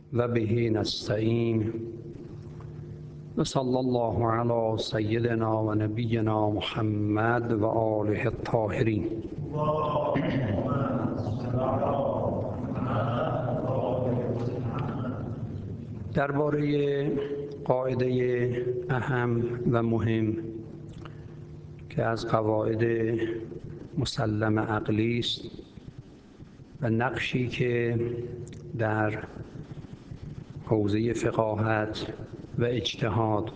و به نستعین و صلی الله علی سیدنا و نبینا محمد و آله الطاهرین. درباره قاعده اهم و مهم که از قواعد مسلم عقلی است و نقشی که در حوزه فقاهت و اجتهاد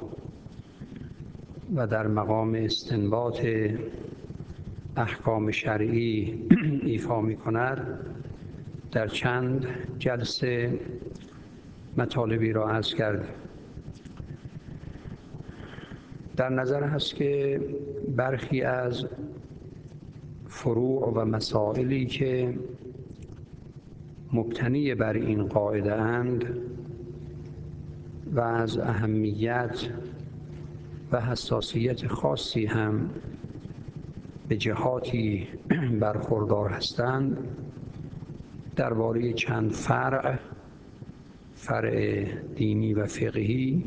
و در مقام استنباط احکام شرعی ایفا می‌کند، در چند جلسه مطالبی را عرض کردیم. در نظر هست که برخی از فروع و مسائلی که مبتنی بر این قاعده اند و از اهمیت و حساسیت خاصی هم به جهاتی برخوردار هستند، درباره چند فرع دینی و فقهی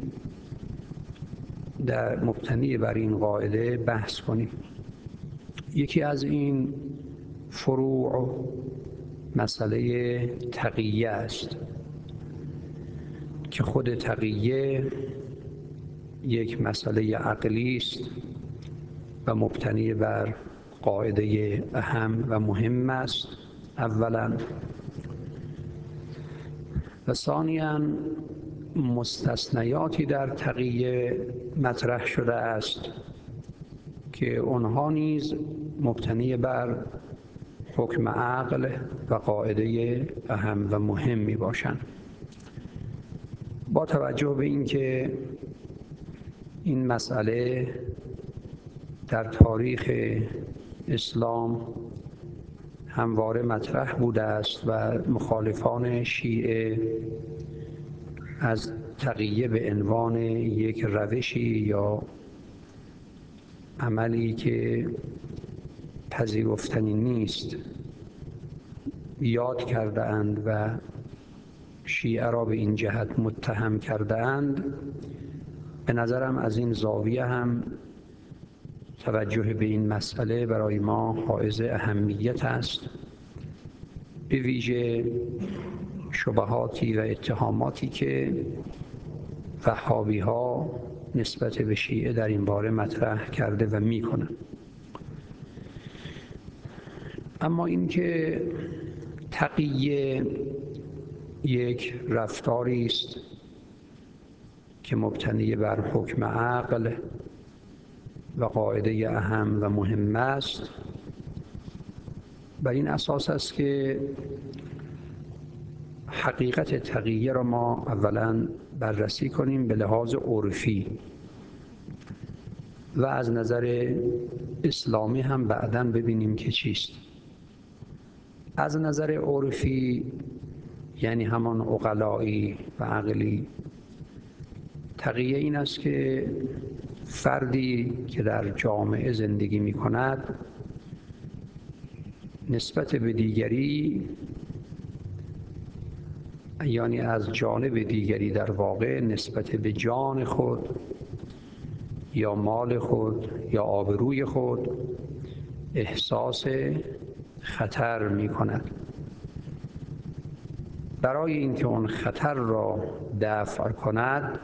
در مبتنی بر این قاعده بحث کنیم. یکی از این فروع مسئله تقیه است که خود تقیه یک مسئله عقلی است و مبتنی بر قاعده اهم و مهم است اولا، و ثانیاً مستثنیاتی در تقیه مطرح شده است که آنها نیز مبتنی بر حکم عقل و قاعده اهم و مهم می باشند. با توجه به اینکه این مسئله در تاریخ اسلام همواره مطرح بوده است و مخالفان شیعه از تقیه به عنوان یک روشی یا عملی که پذیرفتنی نیست یاد کرده اند و شیعه را به این جهت متهم کرده اند، به نظرم از این زاویه هم توجه به این مسئله برای ما حائز اهمیت است، به ویژه شبهاتی و اتهاماتی که وهابی ها نسبت به شیعه در این باره مطرح کرده و میکنند. اما اینکه تقیه یک رفتاری است که مبتنی بر حکم عقل و قاعده اهم و مهم است، بر این اساس است که حقیقت تقیه را ما اولا بررسی کنیم به لحاظ عرفی و از نظر اسلامی هم بعداً ببینیم که چیست. از نظر عرفی یعنی همان عقلایی و عقلی، تقیه این است که فردی که در جامعه زندگی می کند نسبت به دیگری، یعنی از جانب دیگری در واقع نسبت به جان خود یا مال خود یا آبروی خود احساس خطر می کند. برای اینکه اون خطر را دفع کند،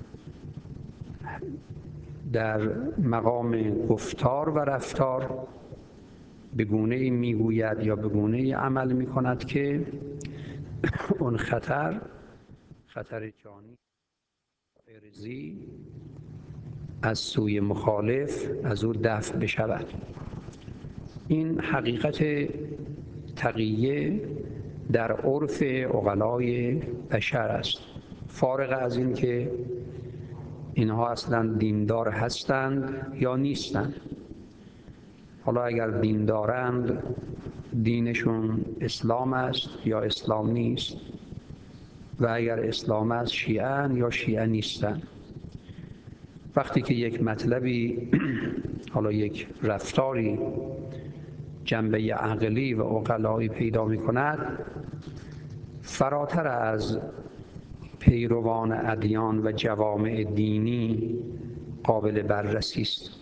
در مقام گفتار و رفتار به گونه‌ای میگوید یا به گونه‌ای عمل میکند که اون خطر جانی ارزی از سوی مخالف از او دفع بشود. این حقیقت تقیه در عرف عقلای بشر است، فارغ از این که اینها اصلا دیندار هستند یا نیستند. حالا اگر دیندارند، دینشون اسلام است یا اسلام نیست، و اگر اسلام است شیعه یا شیعه نیستند. وقتی که یک مطلبی حالا یک رفتاری جنبه عقلی و عقلایی پیدا می کند، فراتر از پیروان ادیان و جوامع دینی قابل بررسی است.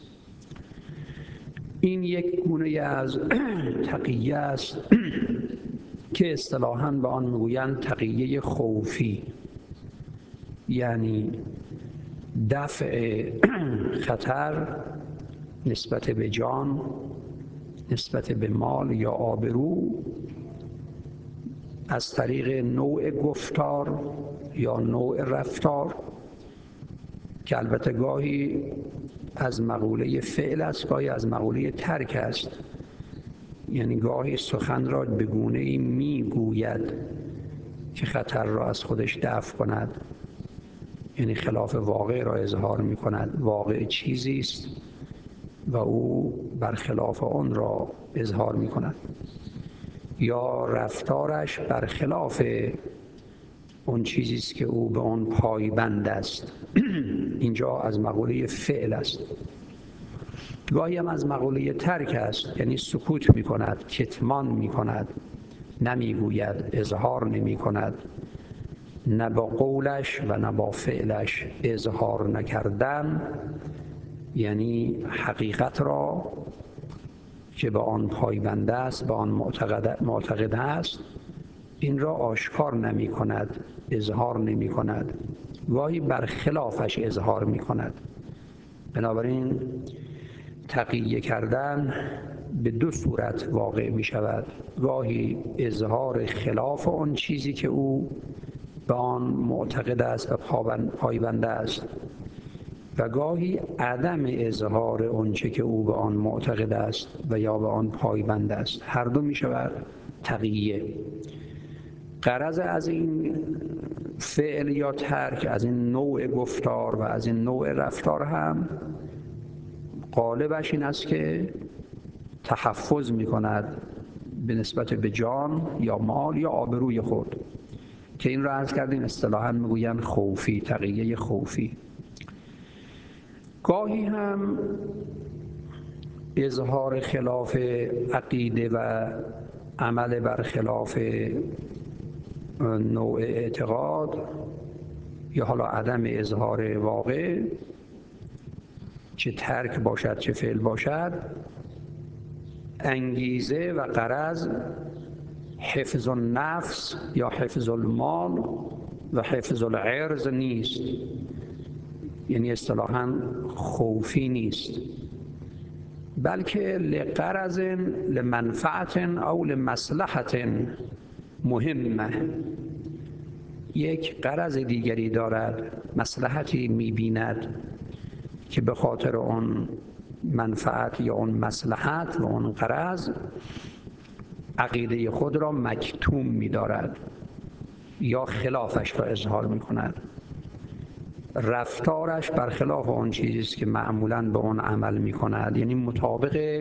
این یک گونه از تقیه است که اصطلاحاً به آن میگویند تقیه خوفی، یعنی دفع خطر نسبت به جان، نسبت به مال یا آبرو از طریق نوع گفتار یا نوع رفتار، که البته گاهی از مقوله فعل است، گاهی از مقوله ترک است. یعنی گاهی سخن را به گونه‌ای میگوید که خطر را از خودش دفع کند، یعنی خلاف واقع را اظهار می کند. واقع چیزی است و او برخلاف آن را اظهار می کند، یا رفتارش برخلاف اون چیزی است که او به آن پایبند است. اینجا از مقوله فعل است. گاهی هم از مقوله ترک است، یعنی سکوت می کند، کتمان می کند، نمی گوید، اظهار نمی کند، نه با قولش و نه با فعلش اظهار نکردن، یعنی حقیقت را که به آن پایبند است، به آن معتقد است، این را آشکار نمی کند، اظهار نمی کند، گاهی برخلافش اظهار می کند. بنابراین تقیه کردن به دو صورت واقع می شود: گاهی اظهار خلاف آن چیزی که او به آن معتقد است و پایبند است، و گاهی عدم اظهار آنچه که او به آن معتقد است و یا به آن پایبند است. هر دو می شود تقیه. غرض از این فعل یا ترک، از این نوع گفتار و از این نوع رفتار هم غالبش این است که تحفظ می کند به نسبت به جان یا مال یا آبروی خود، که این را عرض کردیم اصطلاحاً میگویند خوفی، تقیه خوفی. گاهی هم اظهار خلاف عقیده و عمل برخلاف نوع اعتقاد، یا حالا عدم اظهار واقع، چه ترک باشد چه فعل باشد، انگیزه و غرض حفظ النفس یا حفظ المال و حفظ العرض نیست، یعنی اصطلاحاً خوفی نیست، بلکه لغرض لمنفعت او لمصلحت مهمه، یک غرض دیگری دارد، مصلحتی می‌بیند که به خاطر اون منفعت یا اون مصلحت و اون غرض عقیده خود را مکتوم می‌دارد یا خلافش را اظهار می‌کند. رفتارش برخلاف اون چیزی است که معمولاً به اون عمل می‌کند، یعنی مطابق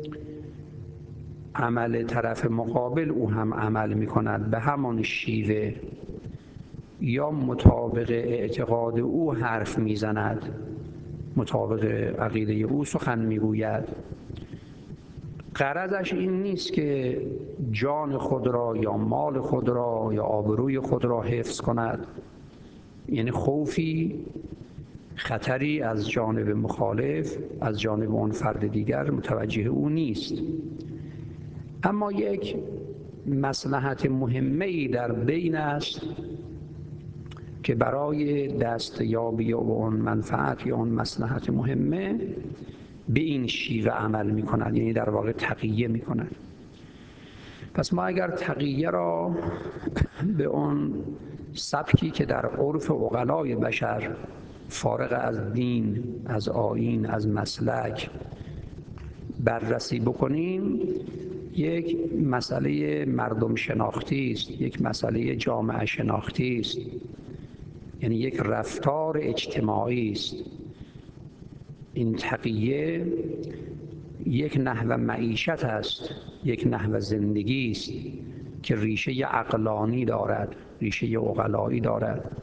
عمل طرف مقابل او هم عمل می‌کند به همان شیوه، یا مطابق اعتقاد او حرف می‌زند، مطابق عقیده او سخن می‌گوید. غرضش این نیست که جان خود را یا مال خود را یا آبروی خود را حفظ کند، یعنی خوفی، خطری از جانب مخالف، از جانب اون فرد دیگر متوجه او نیست، اما یک مصلحت مهمه‌ای در بین است که برای دستیابی اون منفعت یا اون مصلحت مهمه به این شیوه عمل می کند، یعنی در واقع تقیه می کند. پس ما اگر تقیه را به اون سبکی که در عرف عقلای بشر فارغ از دین، از آیین، از مسلک بررسی بکنیم، یک مسئله مردم شناختی است، یک مسئله جامعه شناختی است، یعنی یک رفتار اجتماعی است. این تقیه یک نحو معیشت است، یک نحو زندگی است که ریشه عقلانی دارد، ریشه عقلایی دارد.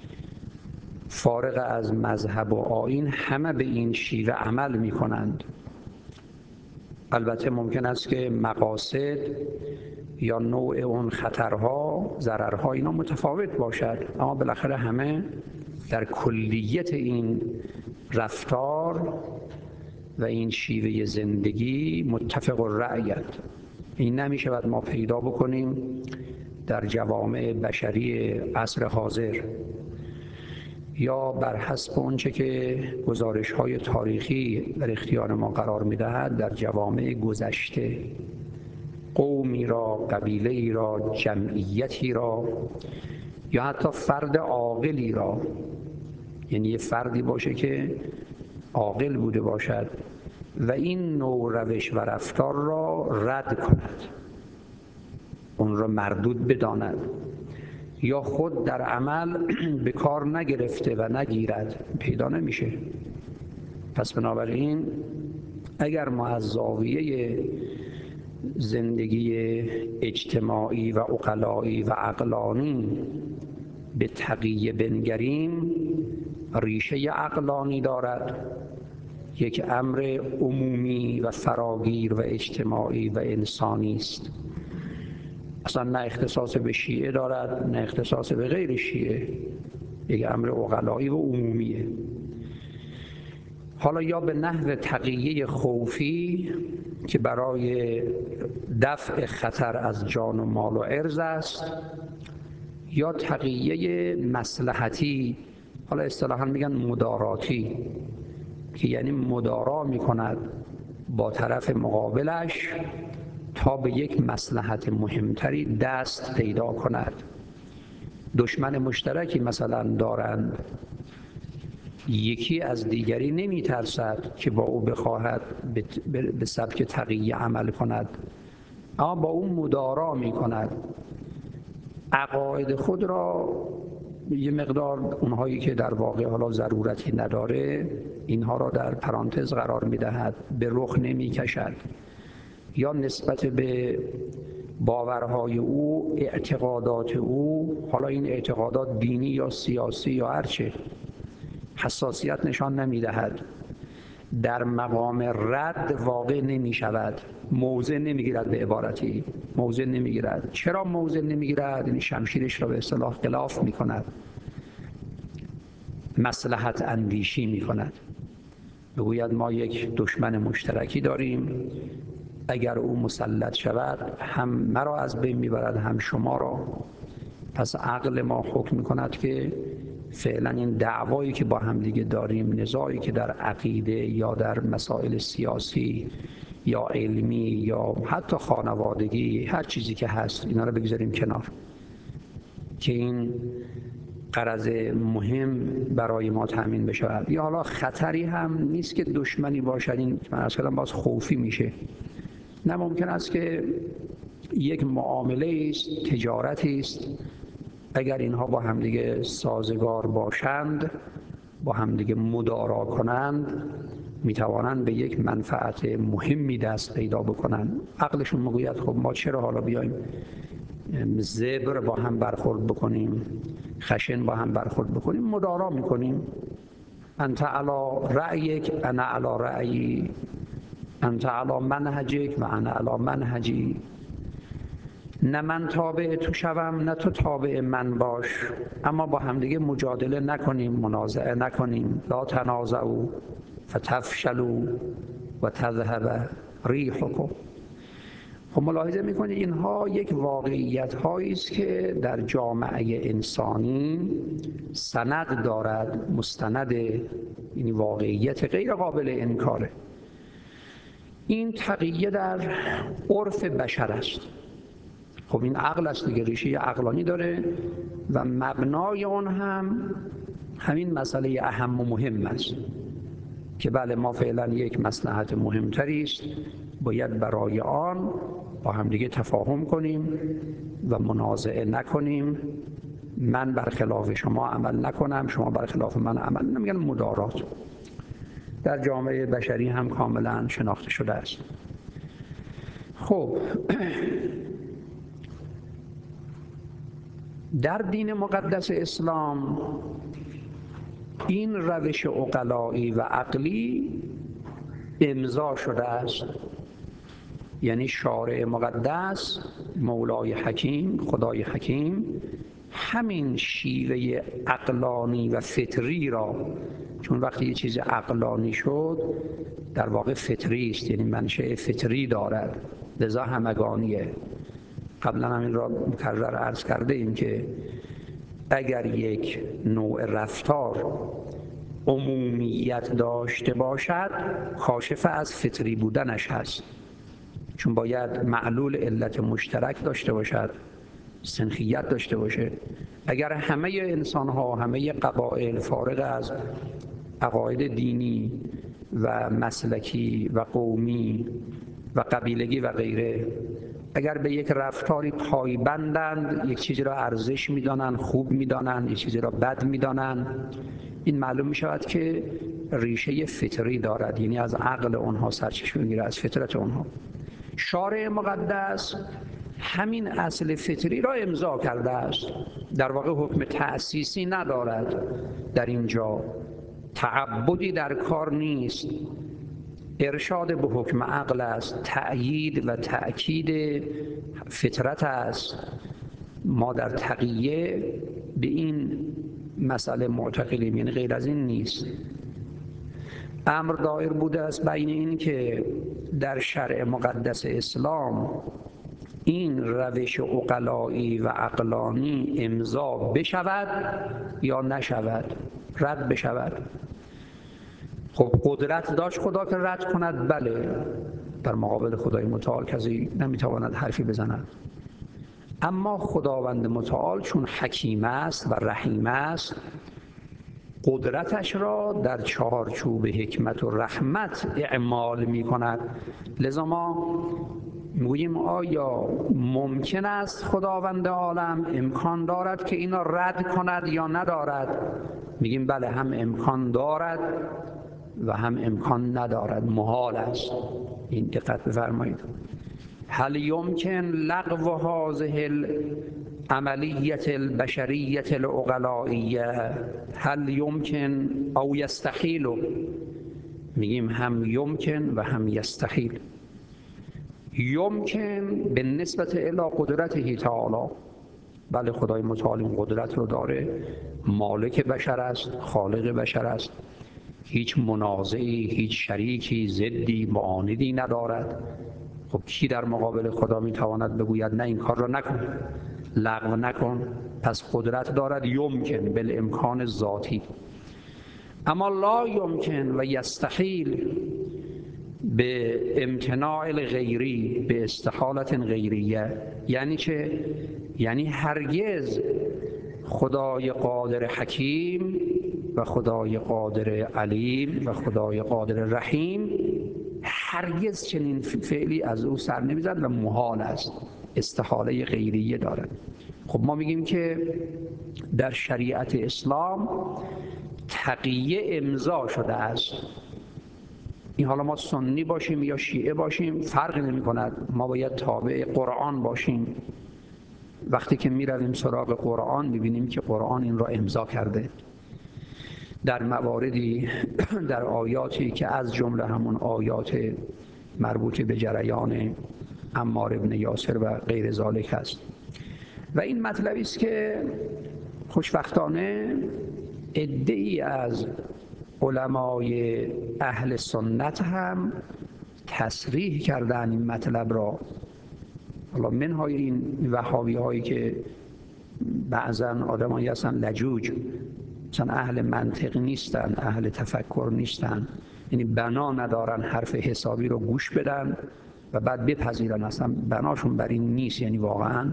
فارغ از مذهب و آیین همه به این شیوه عمل می کنند. البته ممکن است که مقاصد یا نوع اون خطرها، ضررها اینا متفاوت باشد، اما بالاخره همه در کلیت این رفتار و این شیوه زندگی متفق الرأیند. این نمی‌شود ما پیدا بکنیم در جوامع بشری عصر حاضر یا بر حسب اونچه که گزارش‌های تاریخی در اختیار ما قرار می‌دهد در جوامع گذشته قومی را، قبیله‌ای را، جمعیتی را یا حتی فرد عاقلی را، یعنی یه فردی باشه که عاقل بوده باشد و این نوع روش و رفتار را رد کند، اون را مردود بداند یا خود در عمل به کار نگرفته و نگیرد، پیدا نمیشه. پس بنابراین اگر ما از زاویه زندگی اجتماعی و عقلایی و عقلانی به تقیه بنگریم، ریشه عقلانی دارد، یک امر عمومی و فراگیر و اجتماعی و انسانی است، اصلا نه اختصاص به شیعه دارد نه اختصاص به غیر شیعه، یک امر عقلایی و عمومیه. حالا یا به نحو تقیه خوفی که برای دفع خطر از جان و مال و عرض است، یا تقیه مصلحتی، حالا اصطلاحاً میگن مداراتی، که یعنی مدارا میکند با طرف مقابلش تا به یک مصلحت مهمتری دست پیدا کند. دشمن مشترکی مثلا دارند، یکی از دیگری نمی ترسد که با او بخواهد به سبک تقیه عمل کند، اما با او مدارا می کند، عقاید خود را یه مقدار، اونهایی که در واقع حالا ضرورتی نداره اینها را در پرانتز قرار می دهد، به رخ نمی کشد، یا نسبت به باورهای او، اعتقادات او، حالا این اعتقادات دینی یا سیاسی یا هرچه، حساسیت نشان نمی دهد، در مقام رد واقع نمی شود، موضع نمی گیرد، به عبارتی موضع نمی گیرد. چرا موضع نمی گیرد؟ یعنی شمشیرش را به اصطلاح غلاف می کند، مصلحت اندیشی می کند، بگوید ما یک دشمن مشترکی داریم، اگر او مسلط شود هم مرا از بین میبرد هم شما را، پس عقل ما حکم میکند که فعلا این دعوایی که با هم دیگه داریم، نزاعی که در عقیده یا در مسائل سیاسی یا علمی یا حتی خانوادگی، هر چیزی که هست، اینا رو بگذاریم کنار که این غرض مهم برای ما تامین بشه. یا حالا خطری هم نیست که دشمنی باشد، این من اصلا باز خوفی میشه، نه، ممکن است که یک معامله است، تجارتی است، اگر اینها با همدیگه سازگار باشند، با همدیگه مدارا کنند، میتوانند به یک منفعت مهمی دست پیدا بکنند. عقلشون میگوید خب ما چرا حالا بیایم زبر با هم برخورد بکنیم، خشن با هم برخورد بکنیم، مدارا میکنیم، انت علی رأیک انا علی رأیی، انت علی منهجک و انا علی منهجی، نه من تابع تو شوم نه تو تابع من باش، اما با همدیگه مجادله نکنیم، منازعه نکنیم، لا تنازعوا فتفشلوا و تذهب ریحکم. خب ملاحظه میکنید اینها یک واقعیت هایی است که در جامعه انسانی سند دارد، مستند، این واقعیت غیر قابل انکاره. این تقیه در عرف بشر است. خب این عقل است دیگه، ریشه عقلانی داره و مبنای اون هم همین مسئله اهم و مهم است که بله ما فعلا یک مصلحت مهمتری است، باید برای آن با هم دیگه تفاهم کنیم و منازعه نکنیم، من برخلاف شما عمل نکنم، شما برخلاف من عمل، نمیگن مدارات، در جامعه بشری هم کاملا شناخته شده است. خب در دین مقدس اسلام این روش عقلایی و عقلی امضا شده است یعنی شارع مقدس مولای حکیم، خدای حکیم، همین شیوه عقلانی و فطری را، چون وقتی یه چیز عقلانی شد در واقع فطری است، یعنی منشأ فطری دارد، لذا همگانیه. قبلا هم این را مکرر عرض کرده ایم که اگر یک نوع رفتار عمومیت داشته باشد کاشف از فطری بودنش هست، چون باید معلول علت مشترک داشته باشد، سنخیت داشته باشه. اگر همه انسان ها، همه قبایل فارغ از عقاید دینی و مسلکی و قومی و قبیلگی و غیره، اگر به یک رفتاری پایبندند، یک چیزی را ارزش میدانند، خوب میدانند، یک چیزی را بد میدانند، این معلوم می شود که ریشه فطری دارد، یعنی از عقل اونها سرچشمه میگیره، از فطرت اونها. شارع مقدس همین اصل فطری را امضا کرده است، در واقع حکم تأسیسی ندارد، در اینجا تعبدی در کار نیست، ارشاد به حکم عقل است، تأیید و تأکید فطرت است. ما در تقیه به این مسئله معتقدیم، یعنی غیر از این نیست. امر دایر بوده است بین این که در شرع مقدس اسلام این روش عقلایی و عقلانی امضا بشود یا نشود، رد بشود. خب قدرت داشت خدا که رد کند؟ بله، در مقابل خدای متعال کسی نمیتواند حرفی بزند. اما خداوند متعال چون حکیم است و رحیم است، قدرتش را در چارچوب حکمت و رحمت اعمال می کند. لذا ما میگوییم آیا ممکن است خداوند عالم امکان دارد که اینا رد کند یا ندارد؟ میگیم بله، هم امکان دارد و هم امکان ندارد، محال است. این دقت بفرمایید. هل یمکن لغو هذه العملیة البشریة العقلائیه؟ هل یمکن او یستحیل؟ میگیم هم یمکن و هم یستحیل. یمکن به نسبت الی قدرته تعالی، بله خدای متعال این قدرت رو داره، مالک بشر است، خالق بشر است، هیچ منازعی، هیچ شریکی، ضدی، معاندی ندارد. خب کی در مقابل خدا میتواند بگوید نه این کار را نکن، لغو نکن؟ پس قدرت دارد، یمکن، بالامکان ذاتی. اما لا یمکن و یستحیل به امتناع الغیری، به استحالت غیریه. یعنی چه؟ یعنی هرگز خدای قادر حکیم و خدای قادر علیم و خدای قادر رحیم هرگز چنین فعلی از او سر نمیزد و محال است، استحاله غیریه دارد. خب ما میگیم که در شریعت اسلام تقیه امضا شده است. این حالا ما سنی باشیم یا شیعه باشیم فرقی نمی کند، ما باید تابع قرآن باشیم. وقتی که می رویم سراغ قرآن میبینیم که قرآن این را امضا کرده در مواردی، در آیاتی که از جمله همون آیات مربوط به جریان عمار بن یاسر و غیر ذالک است. و این مطلبی است که خوشبختانه عده‌ای از علمای اهل سنت هم تصریح کردن این مطلب را. حالا منهای این وهابی هایی که بعضا آدمایی هستن لجوج، مثلا اهل منطق نیستن، اهل تفکر نیستن، یعنی بنا ندارن حرف حسابی رو گوش بدن و بعد بپذیرن، اصلا بناشون بر این نیست. یعنی واقعا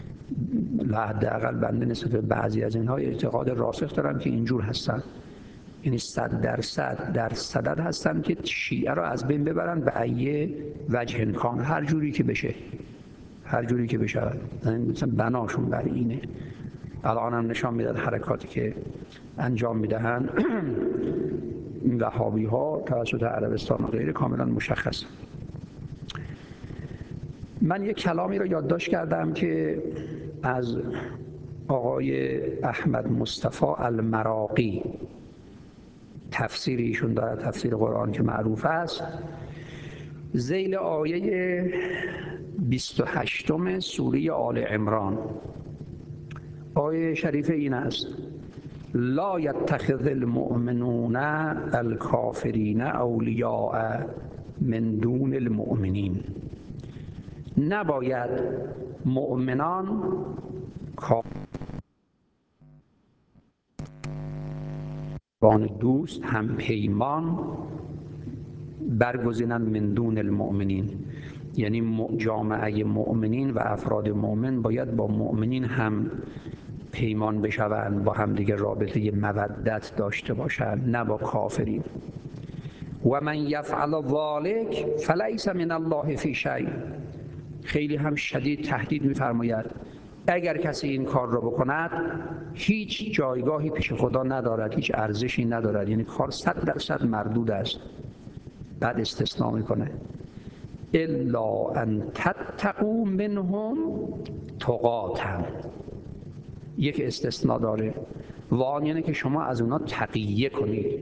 حداقل بنده نسبت به بعضی از اینها اعتقاد راسخ دارم که اینجور هستن، یعنی 100% در صدد هستن که شیعه را از بین ببرن به ای وجه کان، هر جوری که بشه، هر جوری که بشه، مثلا بناشون بر اینه. الان هم نشان میداد حرکاتی که انجام میدهن این وهابی ها توسط عربستان و غیره کاملا مشخص. من یک کلامی را یادداشت کردم که از آقای احمد مصطفی المراغی، تفسیر ایشون داره، تفسیر قرآن که معروف است. ذیل آیه 28 سوره آل عمران. آیه شریف این است: لا یتخذ المؤمنون الکافرین اولیاء من دون المؤمنین. نباید مؤمنان دوست هم پیمان برگزینند من دون المؤمنین، یعنی جامعه مؤمنین و افراد مؤمن باید با مؤمنین هم پیمان بشوند، با هم دیگه رابطه مودت داشته باشند، نه با کافرین. و من یفعل ذلک فلیس من الله فی شیء. خیلی هم شدید تهدید می‌فرماید اگر کسی این کار را بکند هیچ جایگاهی پیش خدا ندارد، هیچ ارزشی ندارد، یعنی کار 100% مردود است. بعد استثناء میکنه الا ان تتقوا منهم تقاتا. یک استثناء داره و آن یعنی که شما از اونا تقیه کنید.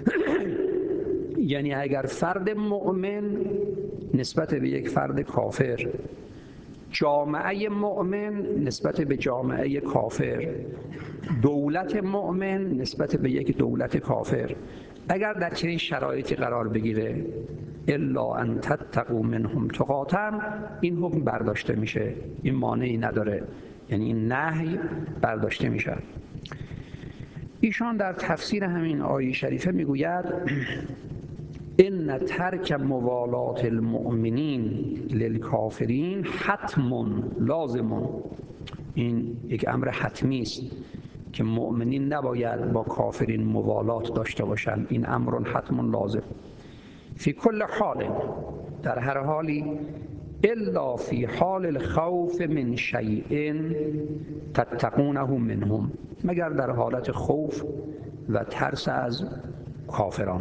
یعنی اگر فرد مؤمن نسبت به یک فرد کافر، جامعه مؤمن نسبت به جامعه کافر، دولت مؤمن نسبت به یک دولت کافر، اگر در چنین شرایطی قرار بگیره الا ان تتقوا منهم تقاتا، این حکم برداشته میشه، این مانعی نداره، یعنی این نهی برداشته میشه. ایشان در تفسیر همین آیه شریفه میگوید ان ترک موالات المؤمنین للکافرین حتم لازم. این یک امر حتمی است که مؤمنین نباید با کافرین موالات داشته باشند. این امر حتم لازم فی کل حال، در هر حالی، الا فی حال الخوف من شیء تتقونه منهم، مگر در حالت خوف و ترس از کافران.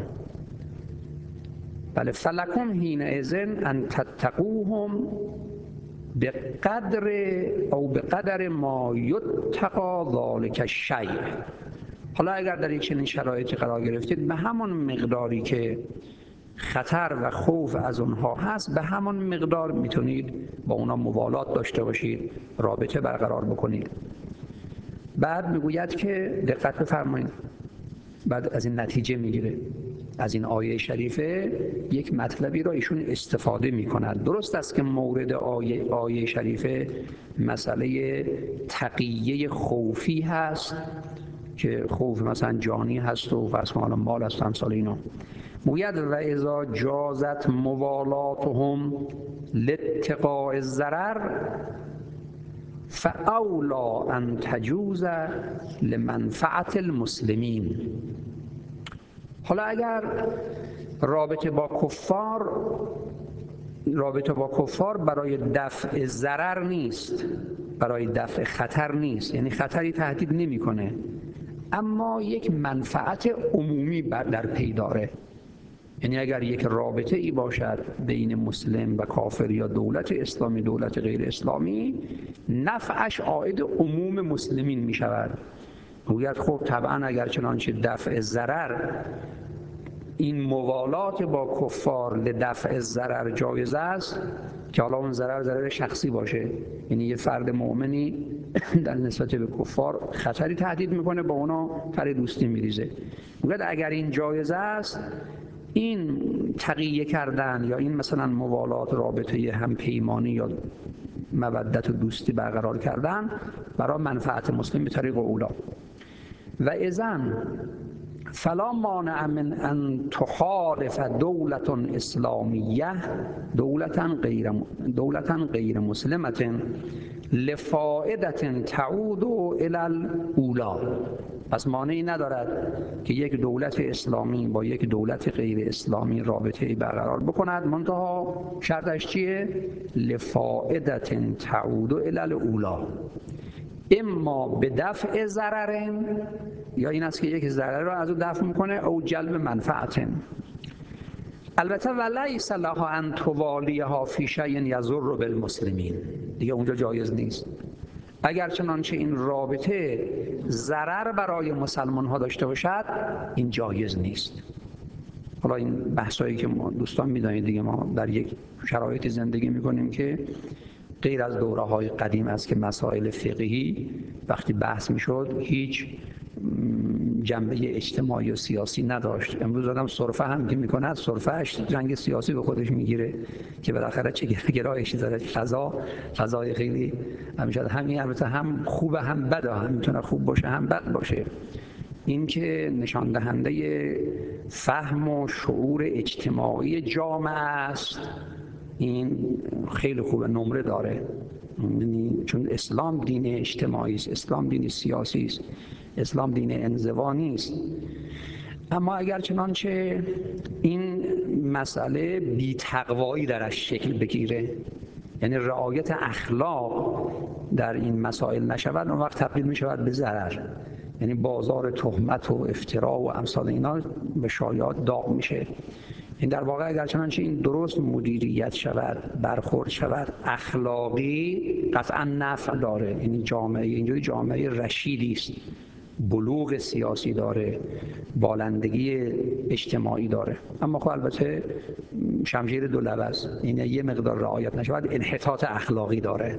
بله فلکم حینئذ ان تتقوهم بقدر ما یتقی ذلک الشیء. حالا اگر در چنین شرایطی قرار گرفتید به همان مقداری که خطر و خوف از اونها هست، به همان مقدار میتونید با اونا موالات داشته باشید، رابطه برقرار بکنید. بعد میگوید که دقت بفرمایید، بعد از این نتیجه میگیره، از این آیه شریفه یک مطلبی را ایشون استفاده میکند. درست است که مورد آیه شریفه مسئله تقیه خوفی هست که خوف مثلا جانی هست و فرض مال است امثال اینا. موید و اذا جازت موالاتهم لاتقاء الضرر فاولا ان تجوز لمنفعت المسلمین. حالا اگر رابطه با کفار برای دفع ضرر نیست، برای دفع خطر نیست، یعنی خطری تهدید نمی‌کنه، اما یک منفعت عمومی در پی داره، یعنی اگر یک رابطه ای باشد بین مسلم و کافر یا دولت اسلامی دولت غیر اسلامی، نفعش عائد عموم مسلمین می شود. میگوید خب طبعا اگر چنانچه دفع ضرر، این موالات با کفار لدفع ضرر جایز است، که حالا اون ضرر شخصی باشه، یعنی یه فرد مؤمنی در نسبت به کفار خطری تهدید میکنه، با اونا پر دوستی میریزه. میگوید اگر این جایز است، این تقیه کردن یا این مثلا موالات، رابطه هم پیمانی یا مودت و دوستی برقرار کردن برای منفعت مسلم به طریق اولا. و اذن فلا مانع من ان تخالف دولت اسلامیه دولتا غیر مسلمه لفائده تعود الى الاولا. پس مانعی ندارد که یک دولت اسلامی با یک دولت غیر اسلامی رابطه‌ای برقرار بکند، منتها شرطش چیه؟ لفائده تعود الی الاولا، اما به دفع ضرر، یا این است که یک ضرر را از او دفع میکنه، او جلب منفعت. البته ولیس لها ان توالیها فی شیء یضر بالمسلمین، دیگه اونجا جایز نیست. اگر چنانچه این رابطه ضرر برای مسلمان ها داشته باشد، این جایز نیست. حالا این بحثایی که ما دوستان می‌دونید دیگه، ما در یک شرایطی زندگی می‌کنیم که غیر از دوره‌های قدیم است که مسائل فقهی وقتی بحث می‌شد هیچ جنبه اجتماعی و سیاسی نداشت. امروز آدم سرفه هم که میکنه سرفهش رنگ سیاسی به خودش میگیره که بالاخره چه گرایشی داره. فضای خیلی همیشه همین، البته هم خوبه هم بده، هم میتونه خوب باشه هم بد باشه. این که نشان دهنده فهم و شعور اجتماعی جامعه است، این خیلی خوبه، نمره داره. چون اسلام دین اجتماعی است، اسلام دین سیاسی است، اسلام دین انزوا نیست. اما اگر چنانچه این مسئله بی‌تقوایی درش شکل بگیره، یعنی رعایت اخلاق در این مسائل نشود، اون وقت تبدیل می شود به ضرر. یعنی بازار تهمت و افترا و امثال اینا به شایعات داغ میشه. این در واقع اگر چنانچه این درست مدیریت شود، برخورد شود، اخلاقی، قطعا نفع داره. یعنی جامعه اینجوری جامعه رشیدی است، بلوغ سیاسی داره، بالندگی اجتماعی داره. اما خب البته شمشیر دو لب است، این یه مقدار رعایت نشود انحطاط اخلاقی داره.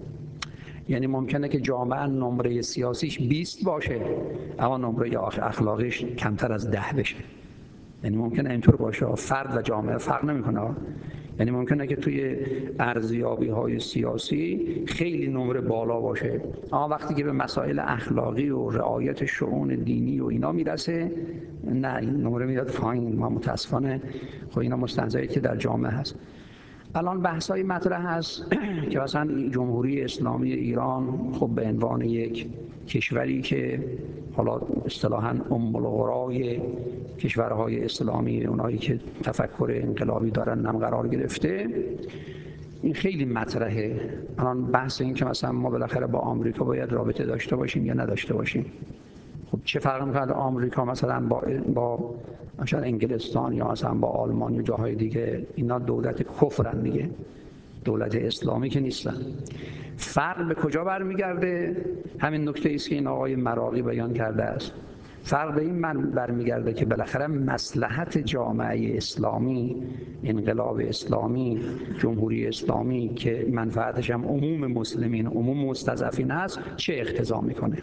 یعنی ممکنه که جامعه نمره سیاسیش 20 باشه اما نمره اخلاقیش کمتر از 10 بشه. یعنی ممکنه اینطور باشه، فرد و جامعه فرق نمیکنه. یعنی ممکنه که توی ارزیابی‌های سیاسی خیلی نمره بالا باشه، اما وقتی که به مسائل اخلاقی و رعایت شؤون دینی و اینا میرسه، نه، این نمره میاد پایین. ما متاسفانه خب اینا مستنزایی که در جامعه هست. الان بحث‌های مطرح هست که مثلا جمهوری اسلامی ایران خب به عنوان یک کشوری که حالا اصطلاحاً ام القرای کشورهای اسلامی، اونایی که تفکر انقلابی دارن، هم قرار گرفته. این خیلی مطرحه. الان بحث این که مثلا ما بالاخره با آمریکا باید رابطه داشته باشیم یا نداشته باشیم. خب چه فرق می‌کنه آمریکا مثلا با مثلا انگلستان یا مثلا با آلمان یا جاهای دیگه؟ اینا دولت کفرن دیگه، دولت اسلامی که نیستن. فرق به کجا برمیگرده؟ همین نکته است که این آقای مراغی بیان کرده است. فرق به این برمیگرده که بالاخره مصلحت جامعه اسلامی، انقلاب اسلامی، جمهوری اسلامی که منفعتش هم عموم مسلمین، عموم مستضعفین هست، چه اقتضا میکنه.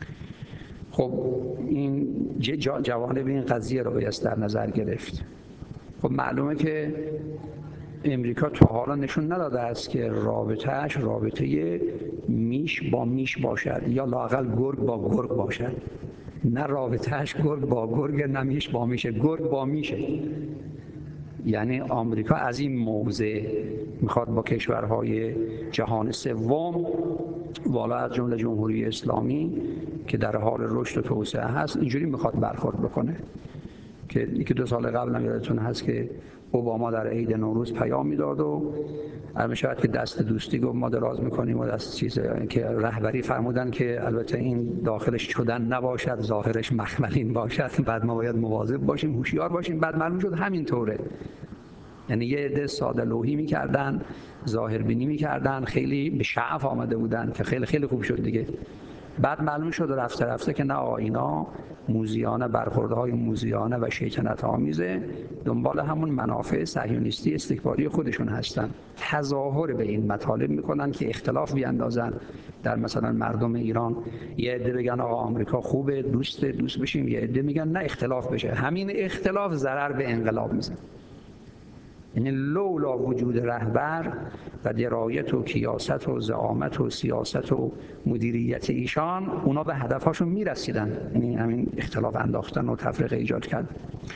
خب این جوانب این قضیه رو باید در نظر گرفت. خب معلومه که امریکا تا حالا نشون نداده است که رابطه‌اش رابطه میش با میش باشد یا لااقل گرگ با گرگ باشد. نه رابطه‌اش گرگ با گرگ، نه میش با میشه، گرگ با میشه. یعنی آمریکا از این موضع میخواد با کشورهای جهان سوم، والا از جمله جمهوری اسلامی که در حال رشد و توسعه هست، اینجوری میخواد برخورد بکنه. که 1-2 سال قبل هم یادتون هست که اوباما در عید نوروز پیام میداد و میشود که دست دوستی گفت ما دراز میکنیم و دست چیز که رهبری فرمودن که البته این داخلش شدن نباشد، ظاهرش مخملین باشد، بعد ما باید مواظب باشیم، هوشیار باشیم. بعد معلوم شد همین طوره. یعنی یه عده ساده لوحی میکردن، ظاهربینی میکردن، خیلی به شعف آمده بودن که خیلی خیلی خوب شد دیگه. بعد معلوم شد رفته که نه، اینا موذیانه، برخوردهای موذیانه و شیطنت آمیزه، دنبال همون منافع صهیونیستی استکباری خودشون هستن. تظاهر به این مطالب میکنن که اختلاف بیاندازن در مثلا مردم ایران. یه عده بگن آقا آمریکا خوبه، دوست بشیم، یه عده میگن نه اختلاف بشه. همین اختلاف ضرر به انقلاب میزنه. یعنی لولا وجود رهبر و درایت و کیاست و زعامت و سیاست و مدیریت ایشان، اونا به هدفهاشون میرسیدن. یعنی همین اختلاف انداختن و تفرقه ایجاد کرد.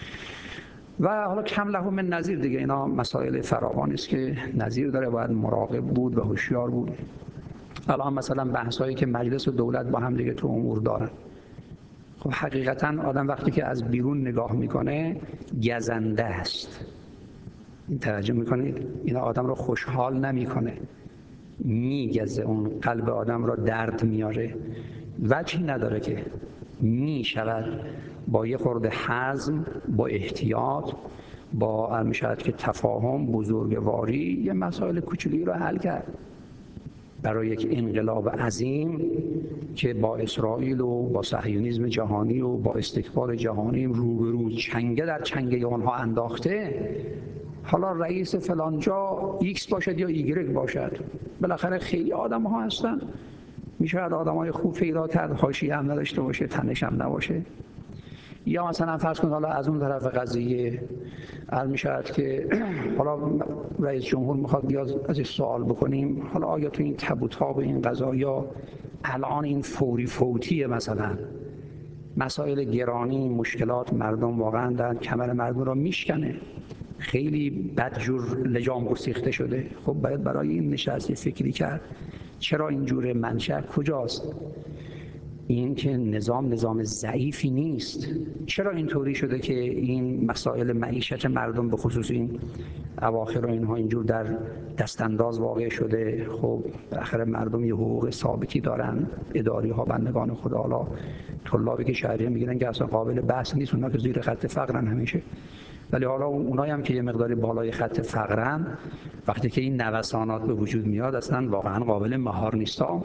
و حالا کم له من نظیر دیگه، اینا مسائل فراوانی است که نظیر داره، باید مراقب بود و هوشیار بود. الان مثلا بحثایی که مجلس و دولت با هم دیگه تو امور دارن، خب حقیقتا آدم وقتی که از بیرون نگاه میکنه گزنده است. توجه میکنید؟ این آدم رو خوشحال نمیکنه، میگزه، اون قلب آدم رو درد میاره. وجهی نداره که میشود با یه خورده حزم، با احتیاط، با میشود که تفاهم، بزرگواری، یه مسائل کوچولی رو حل کرد. برای یک انقلاب عظیم که با اسرائیل و با صهیونیسم جهانی و با استکبار جهانی روبرو چنگه در چنگه آنها انداخته، حالا رئیس فلان جا ایکس باشد یا ایگرگ باشد، بالاخره خیلی آدم ها هستن، میشه آدم های خوب پیدا کرد، حاشیه هم نداشته باشه، تنش هم نباشه. یا مثلا فرض کن حالا از اون طرف قضیه عرض می‌شود که حالا رئیس جمهور میخواد بیاد ازش سوال بکنیم، حالا آیا تو این تب و تاب این قضایا الان این فوتیه، مثلا مسائل گرانی، مشکلات مردم واقعا در کمر مردم را میشکنه، خیلی بدجور لجام گسیخته شده. خب باید برای این نشست فکری کرد چرا اینجوره، منشأ کجاست، این که نظام ضعیفی نیست، چرا اینطوری شده که این مسائل معیشت مردم به خصوص این اواخر و اینها اینجور در دستانداز واقع شده. خب بالاخره مردم یه حقوق ثابتی دارن، اداری ها بندگان خدا، حالا طلابی که شهریه میگن که اصلا قابل بحث نیست، اونا که زیر خط فقرن همیشه، ولی حالا اونایی هم که یه مقداری بالای خط فقرن، وقتی که این نوسانات به وجود میاد اصلا واقعا قابل مهار نیستا.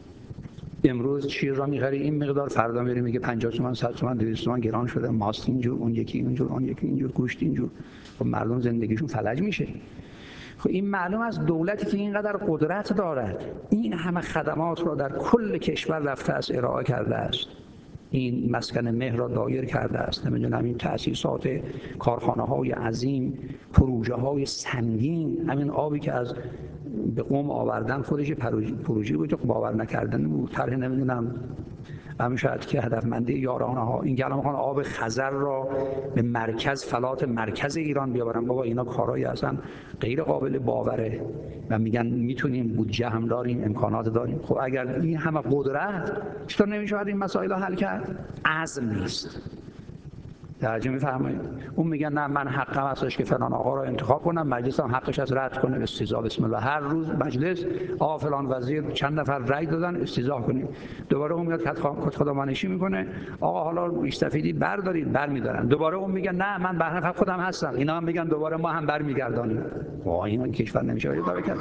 امروز شیر را می‌خری این مقدار، فردا میری میگه 50 تومن، 100 تومن، 200 تومن گران شده، ماست اینجور، اون یکی اینجور، اون یکی اینجور، گوشت اینجور. خب مردم زندگیشون فلج میشه. خب این معلوم از دولتی که اینقدر قدرت دارد، این همه خدمات را در کل کشور رفته است ارائه کرده است، این مسکن مهر را دایر کرده است، نمیدونم این تأسیسات، کارخانه‌های عظیم، پروژه‌های سنگین، همین آبی که از به قم آوردن خودش پروژه بود که باور نکردنی بود، طرح نمیدونم شاید که هدفمندی یارانه ها، این الان میخوان آب خزر را به مرکز، فلات مرکز ایران بیاورن. بابا اینا کارایی اصلا غیر قابل باوره و میگن میتونیم، بودجه هم داریم، امکانات داریم. خب اگر این همه قدرت، چطور نمیشه این مسائل حل کرد؟ عزم نیست. توجه می‌فرمایید؟ اون میگن نه من حقم هستش که فلان آقا رو انتخاب کنم، مجلس هم حقش از رد کنه، استیضاح بسم الله، هر روز مجلس آقا فلان وزیر چند نفر رأی دادن استیضاح کنیم، دوباره اون میاد خودمانشی میکنه، آقا حالا ریش‌سفیدی بردارید، برمی‌دارن، دوباره اون میگن نه من بهره خودم هستم، اینا هم میگن دوباره ما هم برمیگردانیم. وای این کشور نمیشه اداره کرد.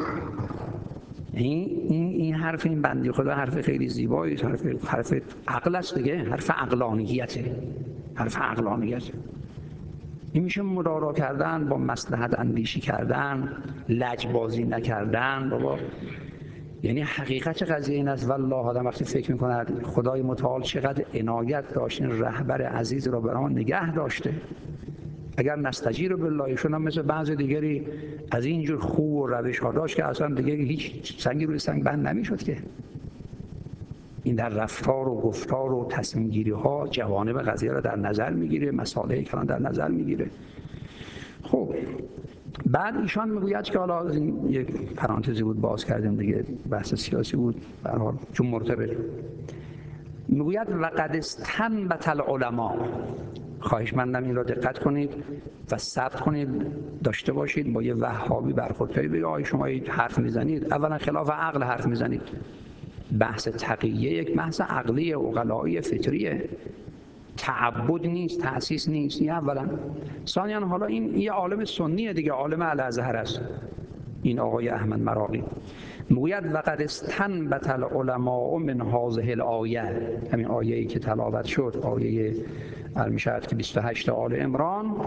این حرف این بندی خدا حرف خیلی زیبایی، حرف عقل است دیگه، حرف عقلانیته، حرف عقلانیت. این میشه مدارا کردن با مصلحت اندیشی کردن، لجبازی نکردن. بابا یعنی حقیقت قضیه این است، والله آدم وقتی فکر میکند خدای متعال چقدر عنایت داشت، این رهبر عزیز را برای ما نگه داشته، اگر نستجیر بالله شون هم مثل بعض دیگری از اینجور خوب و روش ها داشت که اصلا دیگه هیچ سنگی روی سنگ بند نمیشد که. این در رفتار و گفتار و تصمیم گیری ها جوانب قضیه را در نظر میگیره، مصالح کلان در نظر میگیره. خب بعد ایشان میگوید که حالا این یک پرانتزی بود باز کردیم دیگه، بحث سیاسی بود به هر حال چون مرتبط، میگوید وقد استنبط العلماء، خواهشمندم این را دقت کنید و ثبت کنید، داشته باشید، با یه وهابی برخورد کنید، بگید آقای شما حرف میزنید، اولا خلاف عقل حرف میزنید. بحث تقیه یک بحث عقلی عقلایی فطریه، تعبد نیست، تأسیس نیست. این اولا. ثانیاً حالا این یه عالم سنیه دیگه، عالم الازهر است این آقای احمد مراغی. میگوید وقد استنبط العلماء من هذه الآیه، همین آیه‌ای که تلاوت شد، آیه میشد که 28 آل عمران،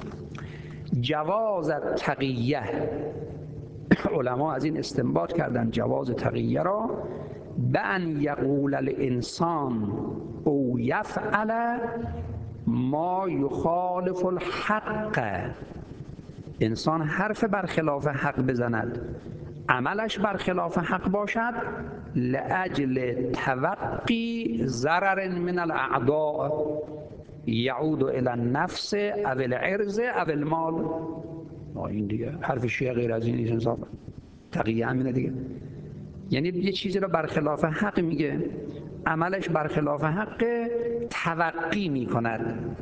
جواز تقیه، علما از این استنباط کردن جواز تقیه را به ان یقول الانسان او یفعل ما یخالف الحق، انسان حرف برخلاف حق بزند، عملش برخلاف حق باشد، لاجل توقی ضرر من الاعداء یعود الی النفس او العرض او المال. این دیگه حرف شیعه غیر از این نیست. انصاف تقیه همینه دیگه، یعنی یه چیزی رو برخلاف حق میگه، عملش برخلاف حق، توقی میکند،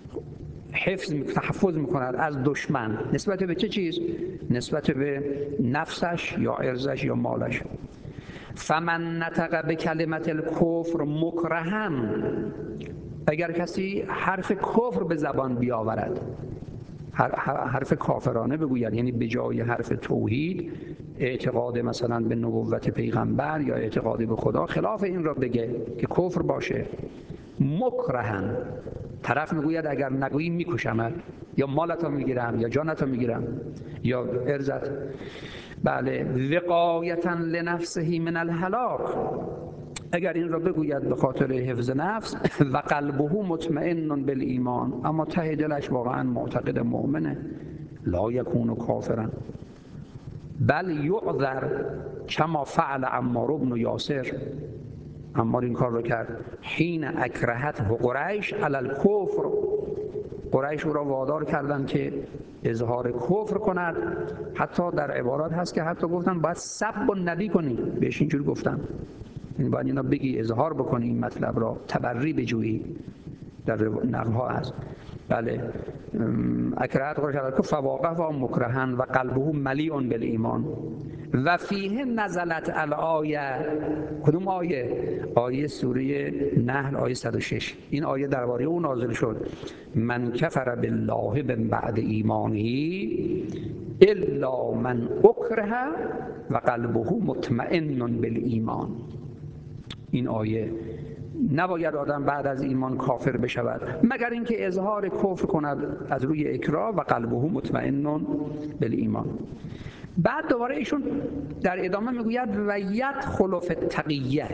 تحفظ میکند از دشمن. نسبت به چه چیز؟ نسبت به نفسش یا عرضش یا مالش. فمن نطق بکلمت الکفر مکرها، اگر کسی حرف کفر به زبان بیاورد، حرف کافرانه بگوید، یعنی به جای حرف توحید اعتقاد مثلا به نبوت پیغمبر یا اعتقاد به خدا، خلاف این را بگه که کفر باشه. مکرهن، طرف میگوید اگر نگویی میکشمت، یا مالتو میگیرم، یا جانتو میگیرم، یا ارزت. بله. وقایتا لنفسه من الهلاک، اگر این را بگوید به خاطر حفظ نفس. و قلبه مطمئن بالایمان، اما ته دلش واقعا معتقد مؤمنه. لا یکون کافرا بل یعذر کما فعل عمار بن یاسر. عمار این کار رو کرد. حین اکرهته قریش علی الکفر، قریش او را وادار کردند که اظهار کفر کند. حتی در عبارات هست که حتی گفتن باید سب النبی کنی، بهش اینجور گفتن، یعنی باید اینا بگی، اظهار بکنی این مطلب را، تبری بجویی، در نقل‌ها هست. بله. اکرهت قریش علی الکفر فواقف و مکرهن و قلبه ملیء بالایمان. و فیه نزلت الآیه. کدوم آیه؟ آیه سوره نحل آیه 106. این آیه درباره او نازل شد. من کفر بالله من بعد ایمانه الا من اکره و قلبه مطمئن بالایمان. این آیه نباید آدم بعد از ایمان کافر بشود مگر اینکه اظهار کفر کند از روی اکراه و قلبه مطمئن بالایمان. بعد دوباره ایشون در ادامه میگوید و یدخل فی التقیه.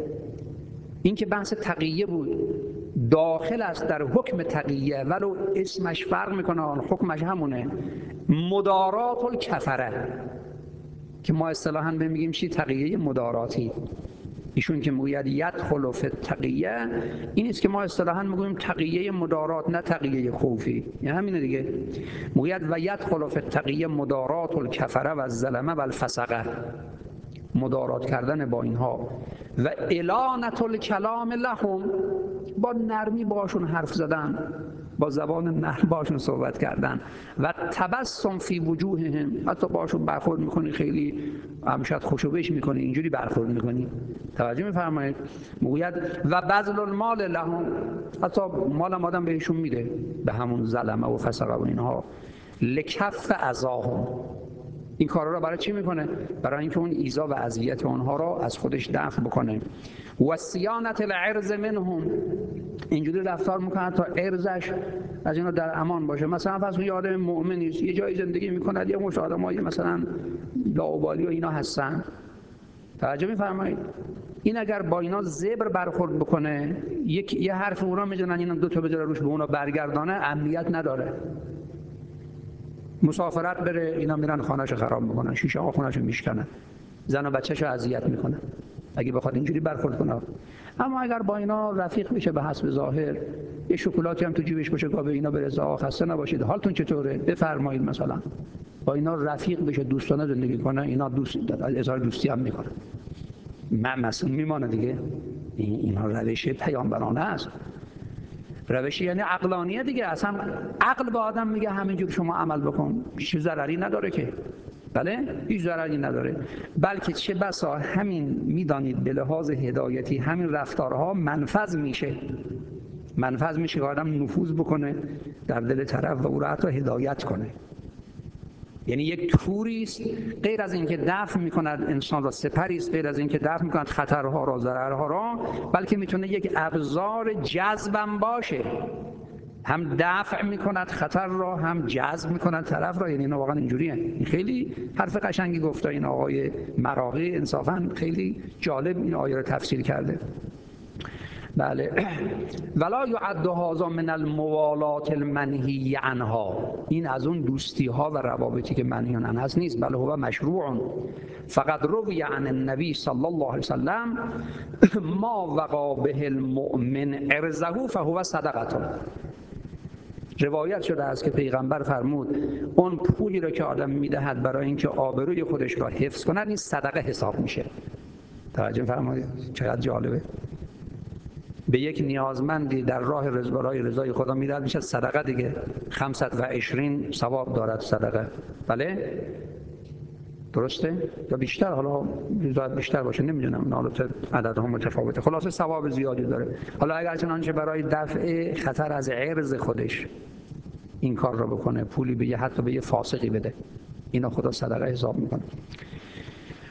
این که بحث تقیه بود، داخل است در حکم تقیه، ولو اسمش فرق میکنه، حکمش همونه. مدارات الکفره که ما اصطلاحاً بگیم چی؟ تقیه مداراتی. ایشون که میگوید یدخل فی التقیه، این است که ما اصطلاحاً میگوییم تقیه مدارات، نه تقیه خوفی. یعنی همینه دیگه. میگوید و یدخل فی التقیه مدارات الکفره و الظلمه و الفسقه، مدارات کردن با اینها و الانت الکلام لهم، با نرمی باشون حرف زدن، با زبان نرم باشون صحبت کردن و تبسم فی وجوههم، حتی باشون برخورد میکنی، خیلی همشاد خوشوبش میکنی، اینجوری برخورد میکنی. توجه میفرمایید؟ میگوید و بذل المال لهم، حتی مالم آدم بهشون میده، به همون ظلمه و فسقه و اینها. لکف اذاهم، این کارا رو برای چی میکنه؟ برای اینکه اون ایذا و اذیت اونها رو از خودش دفع بکنه. و صیانت العرض منهم، اینجوری رفتار میکنه تا عرضش از اینا در امان باشه. مثلا فرض کن یه آدم مؤمنی است، یه جایی زندگی میکنه، یه مش آدمایی مثلا لاابالی و اینا هستن. توجه میفرمایید؟ این اگر با اینا زبر برخورد بکنه، یه حرف اونا میزنن، اینا دو تا بذاره روش به اونا برگردانه، امنیت نداره. مسافرت بره، اینا میرن خانه‌شو خراب میکنن، شیشه ها خونه‌شو میشکنن، زن و بچه‌شو اذیت میکنن اگه بخواد اینجوری برخورد کنه. اما اگر با اینا رفیق بشه به حسب ظاهر، یه شکلاتی هم تو جیبش باشه که به اینا برسه، خسته نباشید، حالتون چطوره، بفرمایید، مثلا با اینا رفیق بشه، دوستانه زندگی کنه، اینا دوست اظهار دوستی هم میکنه، مثلا میمانه دیگه. اینا روش پیامبرانه است، روشی یعنی عقلانیه دیگه. اصلا عقل به آدم میگه همینجور شما عمل بکن، چه ضرری نداره که. بله، هیچ ضرری نداره، بلکه چه بسا همین میدانید به لحاظ هدایتی همین رفتارها منفذ میشه که آدم نفوذ بکنه در دل طرف و او را حتی هدایت کنه. یعنی یک توری است، غیر از اینکه دفع میکند انسان را، سپری است غیر از اینکه دفع میکند خطرها را، ضررها را، بلکه میتونه یک ابزار جذبم باشه، هم دفع میکند خطر را، هم جذب میکند طرف را. یعنی اینا واقعا اینجوریه. این خیلی حرف قشنگی گفته این آقای مراغی، انصافا خیلی جالب این آیه رو تفسیر کرده. بله. ولا یعد هذا من الموالات المنهی عنها، این از اون دوستی ها و روابطی که منهی عنها هست نیست، بل هو مشروع. فقد روی عن النبی صلی الله علیه وسلم ما وقع به المؤمن عرضه فهو صدقه. روایت شده است که پیغمبر فرمود اون پولی را که آدم میدهد برای اینکه آبروی خودش را حفظ کند، این صدقه حساب میشه. توجه فرمایید چقدر جالبه. به یک نیازمندی در راه رضای خدا میدهد، میشه صدقه دیگه. 520 ثواب دارد صدقه. بله درسته یا بیشتر؟ حالا زیاد بیشتر باشه نمیدونم، حالا عددها متفاوته، خلاصه ثواب زیادی داره. حالا اگر چنانچه برای دفع خطر از عرض خودش این کار را بکنه، پولی به حتی به یه فاسقی بده، اینا خدا صدقه حساب میکنه.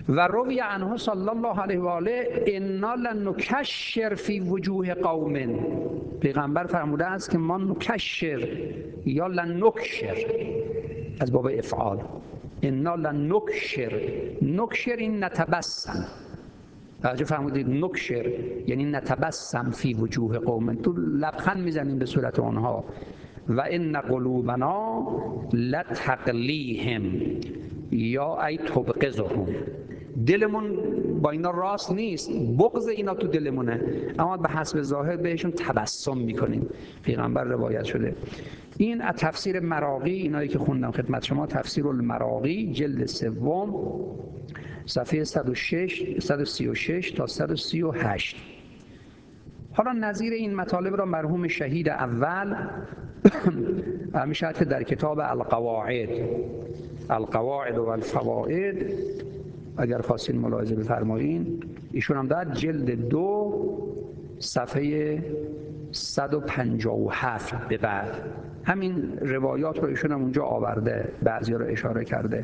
و روی عنه صلی الله علیه و آله انا لنکشر فی وجوه قوم، پیغمبر فرموده است که ما نکشر یا لنکشر از باب افعال، انا لنکشر، نکشر این نتبسم، توجه فرمودید، نکشر یعنی نتبسم فی وجوه قوم، تو لبخند میزنیم به صورت اونها. و ان قلوبنا لتقلیهم یا ای تبغضهم، دلمون با اینا راست نیست، بغض اینا تو دلمونه، اما به حسب ظاهر بهشون تبسم میکنیم. پیغمبر روایت شده. این از تفسیر مراغی، اینایی که خوندم خدمت شما، تفسیر المراغی جلد 3 صفحه 136 تا 138. حالا نظیر این مطالب را مرحوم شهید اول همیشه که در کتاب القواعد و الفوائد اگر خواستین ملاحظه بفرمایین، ایشون هم در جلد 2 صفحه 157 به بعد همین روایات رو ایشون هم اونجا آورده، بعضی رو اشاره کرده،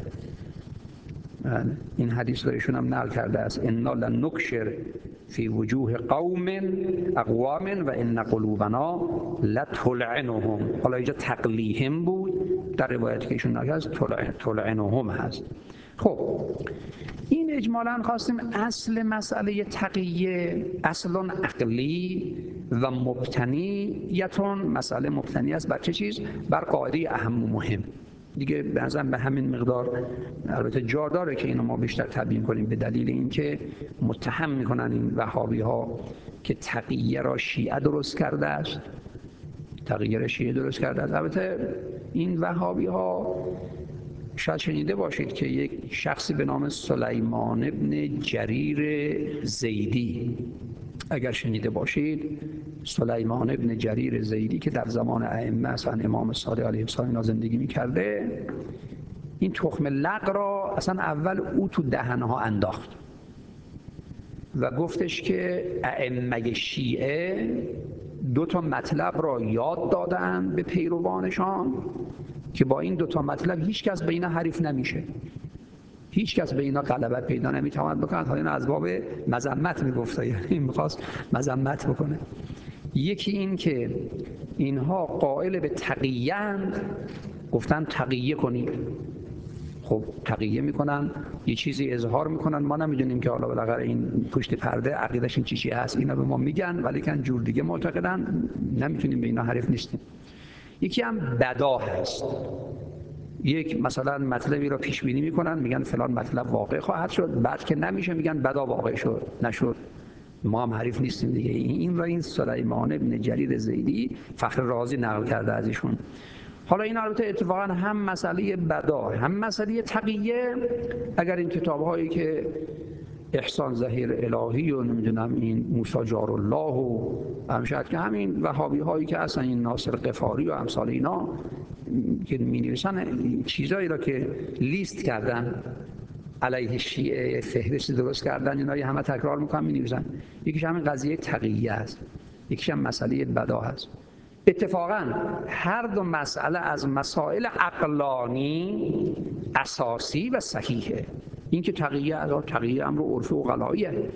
این حدیث رو ایشون هم نقل کرده است، انا لنکشر فی وجوه قوم اقوام و ان قلوبنا لتلعنهم. حالا اینجا تقلیهم بود، در روایتی که ایشون نقل است تلعنهم هست. خب این اجمالاً خواستیم اصل مسئله تقیه اصل عقلی و مبتنیتون، مسئله مبتنی است بر چه چیز؟ بر قاعده اهم و مهم دیگه. بنظرم به همین مقدار البته جا داره که اینو ما بیشتر تبیین کنیم، به دلیل اینکه متهم میکنن این وهابی ها که تقیه را شیعه درست کرده است، تقیه را شیعه درست کرده است. البته این وهابی ها شاید شنیده باشید که یک شخصی به نام سلیمان ابن جریر زیدی، اگر شنیده باشید، سلیمان ابن جریر زیدی که در زمان ائمه اصلا امام صادق علیه السلام زندگی می‌کرده، این تخم لق را اصلا اول او تو دهنها انداخت و گفتش که ائمه شیعه 2 مطلب را یاد دادن به پیروانشان که با این 2 مطلب هیچ کس به اینا حریف نمیشه، هیچ کس به اینا غلبت پیدا نمیتواند بکند. حالا این از باب مذمت میگفته، یعنی میخواست مذمت بکنه. یکی این که اینها قائل به تقیه‌اند، گفتن تقیه کنید. خب تقیه میکنن، یه چیزی اظهار میکنن، ما نمیدونیم که حالا بالاخره این پشت پرده عقیده‌شون چی هست، اینا به ما میگن ولی کن جور دیگه معتقدن، نمیتونیم به اینا حریف نیستیم. یکی هم بدا هست، یک مثلا مطلبی رو پیش بینی میکنن، میگن فلان مطلب واقع خواهد شد، بعد که نمیشه میگن بدا واقع شد، نشد، ما هم حریف نیستیم دیگه. این را این سلیمان ابن جریر زیدی فخر رازی نقل کرده از ایشون. حالا این البته اتفاقا هم مسئله بدا هم مسئله تقیه، اگر این کتاب‌هایی که احسان ظهیر الهی و نمیدونم این موسی جار الله و همشهد که همین وهابی هایی که اصلا این ناصر قفاری و امثال اینا که می نویسن چیزایی را که لیست کردن علیه شیعه، فهرستی درست کردن، اینا همه تکرار میکنن می نویسن. یکیش همین قضیه تقیه است، یکیش هم مسئله بدا هست. اتفاقا هر 2 مسئله از مسائل عقلانی اساسی و صحیحه. این که تقیه امر عرفی و غلاییه.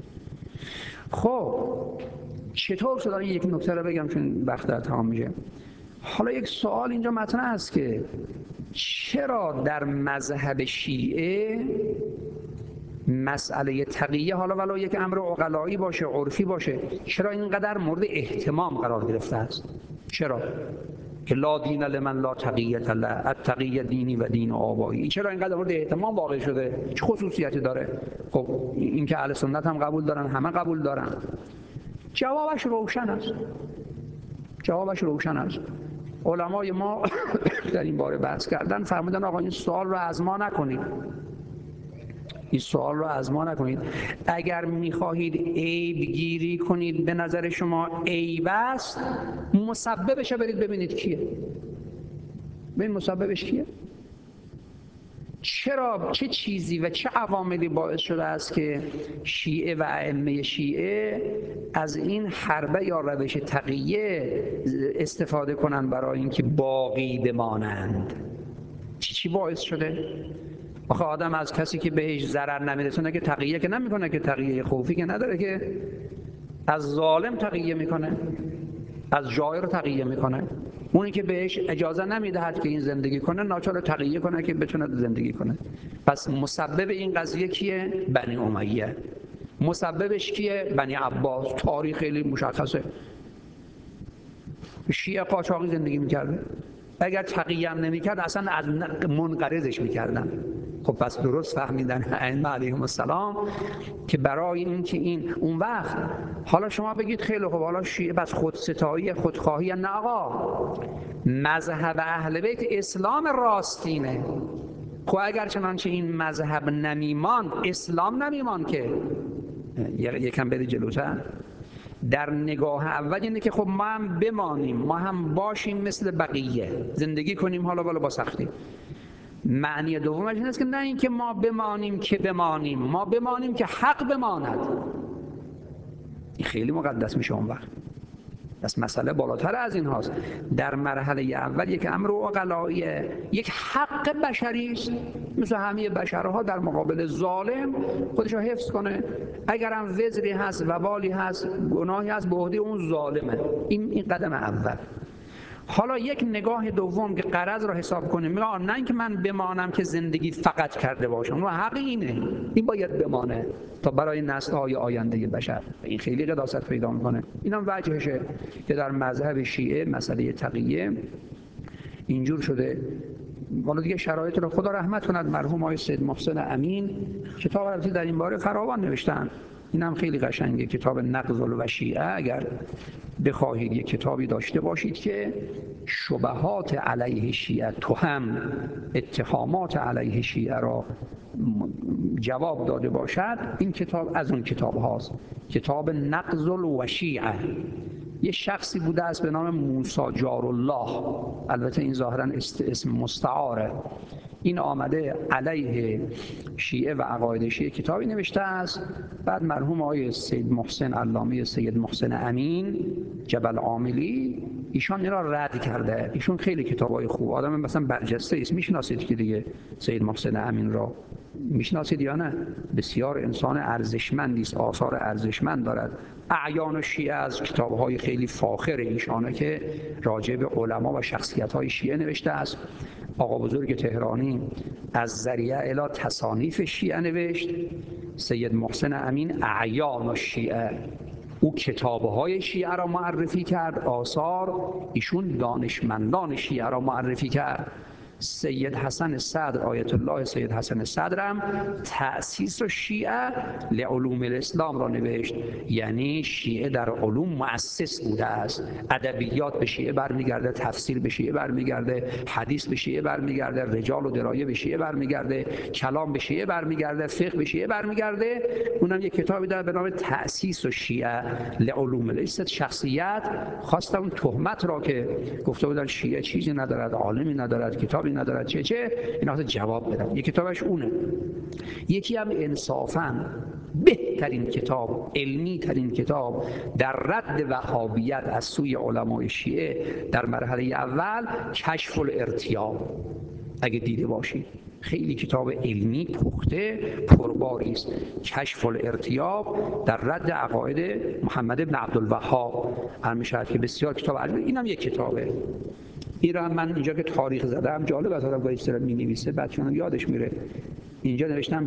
خب چطور شد؟ یک نکته رو بگم چون وقت در تمام میشه. حالا یک سوال اینجا مطرح است که چرا در مذهب شیعه مسئله تقیه، حالا ولو یک امر عقلایی باشه، عرفی باشه، چرا اینقدر مورد اهتمام قرار گرفته است؟ چرا؟ که لا دین لمن لا تقیة له، التقیه دینی و دین آبایی، چرا اینقدر مورد اهتمام واقع شده؟ چه خصوصیتی داره؟ خب این که اهل سنت هم قبول دارن، همه قبول دارن. جوابش روشن است. علمای ما در این باره بحث کردن، فرمودن آقا این سوال رو از ما نکنید. اگر میخواهید عیب گیری کنید به نظر شما عیب است، مسببش برید ببینید کیه. ببین مسببش کیه. چرا، چه چیزی و چه عواملی باعث شده است که شیعه و ائمه شیعه از این حربه یا روش تقیه استفاده کنند برای اینکه باقی بمانند؟ چی باعث شده؟ آخه آدم از کسی که بهش ضرر نمیرسونه که تقیه که نمیکنه، که تقیه خوفی که نداره، که از ظالم تقیه میکنه، از جائر تقیه میکنه. اونی که بهش اجازه نمیدهد که این زندگی کنه ناچار تقیه کنه که بتونه زندگی کنه. پس مسبب این قضیه کیه؟ بنی امیه. مسببش کیه؟ بنی عباس. تاریخ خیلی مشخصه. شیعه قاچاقی زندگی میکرده، اگر تقیه هم نمیکرد اصلا از منقرضش میکردن. خب پس درست فهمیدن ائمه علیهم السلام که برای این که این اون وقت حالا شما بگید خیلی خب حالا شیعه بس خودستایی خودخواهی، نه آقا، مذهب اهل بیت اسلام راستینه. خب اگر چنانچه این مذهب نمیمان اسلام نمیمان که یکم بری جلوتر. در نگاه اول اینه که خب ما هم بمانیم، ما هم باشیم مثل بقیه، زندگی کنیم حالا با سختی. معنی دومش این است که نه اینکه ما بمانیم که بمانیم، ما بمانیم که حق بماند. این خیلی مقدس میشه اون وقت. پس مسئله بالاتر از این هاست. در مرحله اول یک امر عقلاییه، یک حق بشری است، مثل همه بشرها در مقابل ظالم خودش رو حفظ کنه. اگر هم وزری هست، وبالی هست، گناهی هست، به عهده اون ظالمه. این قدم اول. حالا یک نگاه دوم که غرض رو حساب کنیم، میگه نه اینکه من بمانم که زندگی فقط کرده باشم، و حق اینه، این باید بمانه تا برای نسل‌های آینده بشر. این خیلی قداست پیدا میکنه. اینم وجهشه که در مذهب شیعه مسئله تقیه اینجور شده. حالا دیگه شرایط رو خدا رحمت کند مرحوم آقای سید محسن امین کتاب البته در این باره فراوان نوشتن. اینم خیلی قشنگه، کتاب نقض الوشیعه. اگر بخواهید یک کتابی داشته باشید که شبهات علیه شیعه، تهم، اتهامات علیه شیعه را جواب داده باشد، این کتاب از اون کتاب هاست. کتاب نقض الوشیعه. یه شخصی بوده است به نام موسی جارالله، البته این ظاهرا اسم مستعاره. این آمده علیه شیعه و عقاید شیعه کتابی نوشته است. بعد مرحوم آقای سید محسن علامه سید محسن امین جبل عاملی ایشان این را رد کرده. ایشون خیلی کتابای خوب، آدم مثلا برجسته است. میشناسید که دیگه سید محسن امین را میشناسید یا نه؟ بسیار انسان ارزشمندی است، آثار ارزشمند دارد. اعیان شیعه از کتاب‌های خیلی فاخر ایشانه که راجع به علما و شخصیت‌های شیعه نوشته است. آقا بزرگ تهرانی از ذریعه الی تصانیف شیعه نوشت. سید محسن امین اعیان شیعه، او کتاب‌های شیعه را معرفی کرد، آثار ایشون دانشمندان شیعه را معرفی کرد. سید حسن صدر، آیت الله سید حسن صدر هم تأسیس شیعه لعلوم الاسلام را نوشت. یعنی شیعه در علوم مؤسس بوده است. ادبیات به شیعه برمیگرده، تفسیر به شیعه برمیگرده، حدیث به شیعه برمیگرده، رجال و درایه به شیعه برمیگرده، کلام به شیعه برمیگرده، فقه به شیعه برمیگرده. اونم یک کتابی داره به نام تأسیس شیعه لعلوم الاسلام. شخصیت خواستن اون تهمت را که گفته بودن شیعه چیزی ندارد، عالمی ندارد، کتابی ندارد، چه اینا رو جواب بدن. یک کتابش اونه. یکی هم انصافاً بهترین کتاب، علمی ترین کتاب در رد وهابیت از سوی علمای شیعه در مرحله اول، کشف الارتیاب. اگه دیده باشید خیلی کتاب علمی پخته پرباری است. کشف الارتیاب در رد عقاید محمد بن عبدالوهاب میشد که بسیار کتاب علمی. اینم یک کتابه. این را من اینجا که تاریخ زدم جالب است، آدم گاهی می نویسه بچه‌ها یادش میره. اینجا نوشتم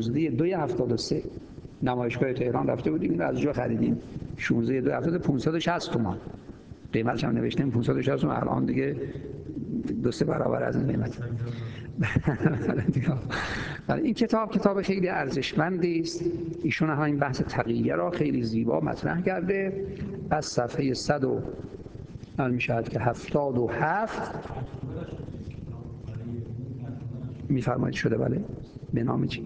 16/2/73 نمایشگاه تهران رفته بودیم، اینو از جا خریدیم. 16/2/73 560 تومان قیمتش هم نوشتیم 560 تومان. الان دیگه 2-3 برابر از این قیمت. این کتاب خیلی ارزشمندی است. ایشون همین بحث تقیه را خیلی زیبا مطرح کرده. از صفحه 100 میشود که 77 میفرمایید شده. بله، به نام چی؟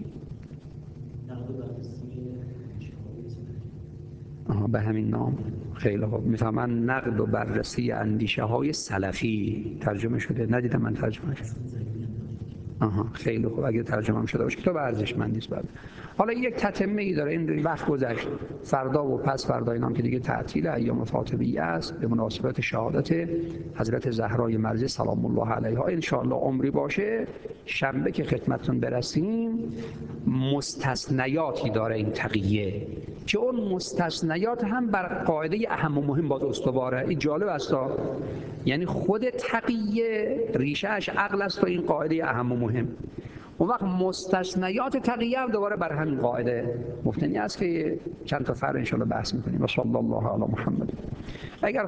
به همین نام. خیلی خوب. میفهمن نقد و بررسی اندیشه های سلفی ترجمه شده. ندیدم من ترجمه شده. خیلی خوب. اگه ترجمه شده باشه کتاب ارزشمندی است. حالا یک تتمه ای داره، این وقت گذشت، فردا و پس فردا اینام که دیگه تعطیل ایام فاطمیه است به مناسبت شهادت حضرت زهرای مرضی سلام الله علیها. ان شاء الله عمری باشه شنبه که خدمتتون برسیم مستثنیاتی داره این تقیه که اون مستثنیات هم بر قاعده اهم و مهم باز استواره. این جالب است، یعنی خود تقیه ریشهش عقل است و این قاعده اهم و مهم. اون وقت مستثنیات تقیه هم دوباره بر همین قاعده مبتنی است که چند تا فرع ان شاء الله بحث می‌کنیم. و صلی الله علی محمد. اگر